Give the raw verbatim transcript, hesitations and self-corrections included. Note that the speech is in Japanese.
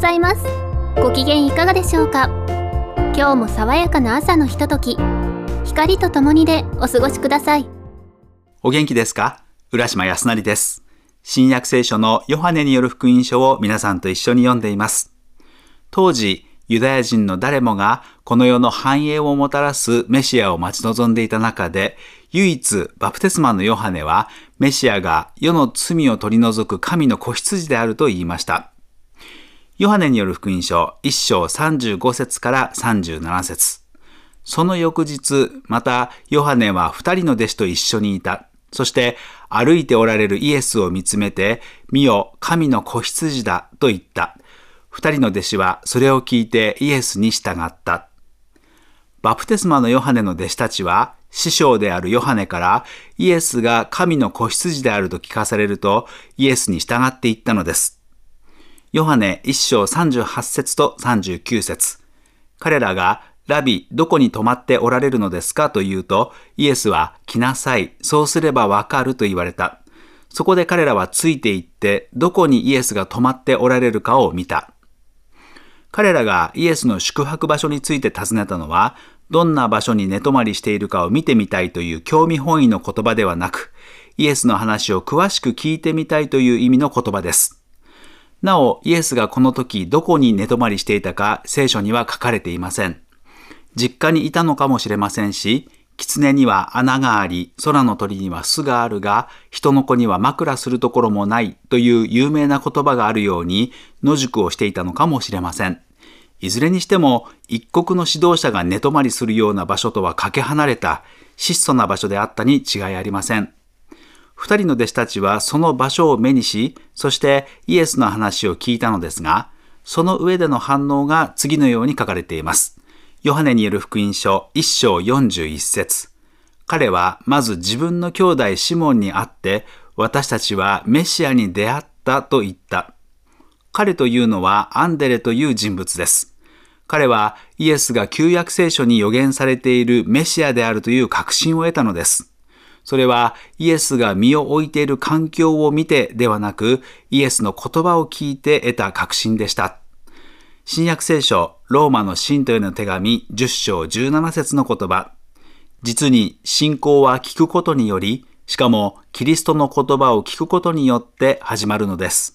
ざいます。ご機嫌いかがでしょうか。今日も爽やかな朝のひととき、光とともにでお過ごしください。 お元気ですか？浦島康成です。新約聖書のヨハネによる福音書を皆さんと一緒に読んでいます。当時、ユダヤ人の誰もがこの世の繁栄をもたらすメシアを待ち望んでいた中で、唯一バプテスマのヨハネはメシアが世の罪を取り除く神の子羊であると言いました。ヨハネによる福音書いっ章さんじゅうご節からさんじゅうなな節。その翌日、またヨハネは二人の弟子と一緒にいた。そして歩いておられるイエスを見つめて、見よ、神の子羊だと言った。二人の弟子はそれを聞いてイエスに従った。バプテスマのヨハネの弟子たちは、師匠であるヨハネからイエスが神の子羊であると聞かされると、イエスに従っていったのです。ヨハネいっ章さんじゅうはち節とさんじゅうきゅう節。彼らが、ラビ、どこに泊まっておられるのですかと言うと、イエスは、来なさい、そうすればわかると言われた。そこで彼らはついて行って、どこにイエスが泊まっておられるかを見た。彼らがイエスの宿泊場所について尋ねたのは、どんな場所に寝泊まりしているかを見てみたいという興味本位の言葉ではなく、イエスの話を詳しく聞いてみたいという意味の言葉です。なお、イエスがこの時どこに寝泊まりしていたか聖書には書かれていません。実家にいたのかもしれませんし、狐には穴があり、空の鳥には巣があるが、人の子には枕するところもないという有名な言葉があるように、野宿をしていたのかもしれません。いずれにしても、一国の指導者が寝泊まりするような場所とはかけ離れた、質素な場所であったに違いありません。二人の弟子たちはその場所を目にし、そしてイエスの話を聞いたのですが、その上での反応が次のように書かれています。ヨハネによる福音書いっ章よんじゅういち節。彼はまず自分の兄弟シモンに会って、私たちはメシアに出会ったと言った。彼というのはアンデレという人物です。彼はイエスが旧約聖書に予言されているメシアであるという確信を得たのです。それはイエスが身を置いている環境を見てではなく、イエスの言葉を聞いて得た確信でした。新約聖書、ローマの信徒への手紙じゅっ章じゅうなな節の言葉。実に信仰は聞くことにより、しかもキリストの言葉を聞くことによって始まるのです。